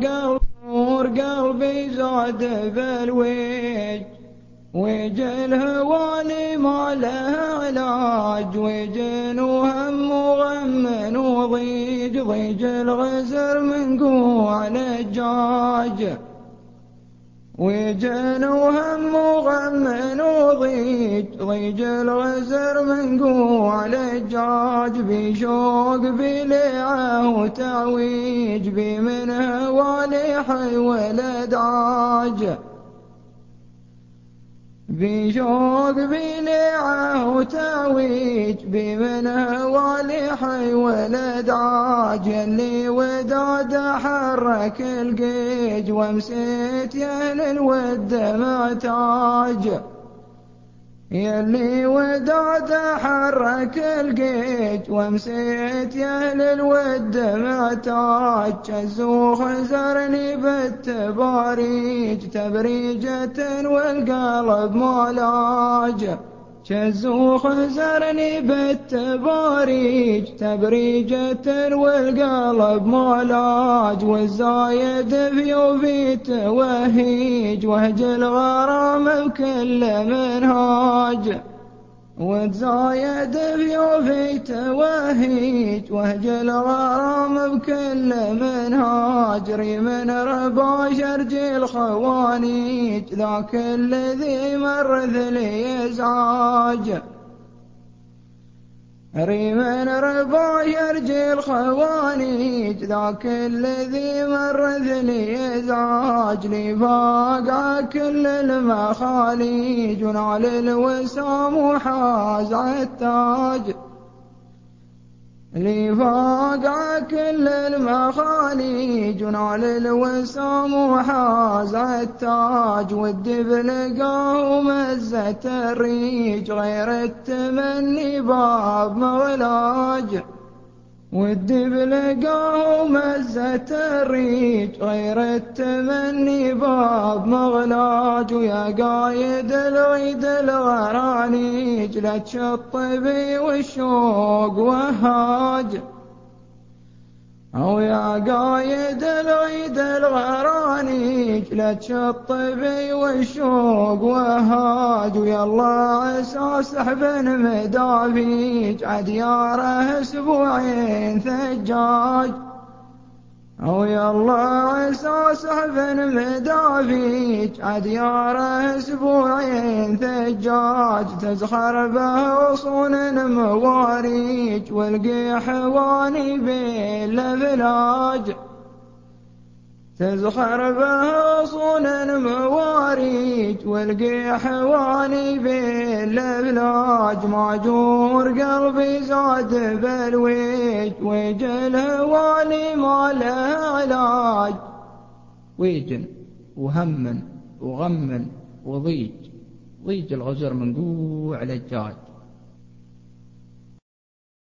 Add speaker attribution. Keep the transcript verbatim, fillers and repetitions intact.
Speaker 1: نور قلبي زاد بالويج، ويج الهوالي ما له علاج، ويجن وهم وغم وضيج، ضيج الغزر من قوع لجاج، ويجن وهم وغم وضيج، ضيج الغزر من قوع لجاج، بشوق بليعه وتعويج، بي من هوالي حي والادعاج، بشوق بليعه وتعويج، بي من هوالي حي والادعاج، يلي وداد حرك القيج، وامسيت يا اهل الود معتاج، يلي وداد حرك القيج، وامسيت يا اهل الود معتاج، جزو خزرني بالتباريج، تبريجة والقلب مولاج، جزو خزرني بالتباريج، تبريجة والقلب مولاج، والزايد في توهيج، وهج الغرام بكل منهاج، وتزايد في توهيج، وهج الغرام بكل منهاج، ريمن ربا شرج الخوانيج، ذاك الذي مرث لي ازعاج، ريمن ربا يرجي الخوانيج، ذاك الذي مرث لي ازعاج، لي فاقع كل المخاليج، ونال الوسام وحاز التاج، لي فاقع كل المخاليج، ونال الوسام وحاز التاج، والدب لقاه مزة الريج، غير التمني باب مغلاج، والدب لقاه مزة الريج، غير التمني باب مغلاج، ويا قايد العيد الغرانيج، لا تشط بي والشوق وهاج، أو يا قايد العيد الغرانيج، لا تشط بي والشوق وهاج، ويلا عسى سحب مدافيج، عدياره اسبوعين ثجاج، أو يلا عسى سحب مدافيج، عدياره اسبوعين ثجاج، تزخر به غصون مواريج، والقي حواني بالافلاج، تزخر به غصون مواريج، والقي حواني بالافلاج، ماجور قلبي زاد بالويج، ويج الهوالي ما له علاج، ويجن وهم وغم وضيج، ضيج الغزر من قوع لجاج.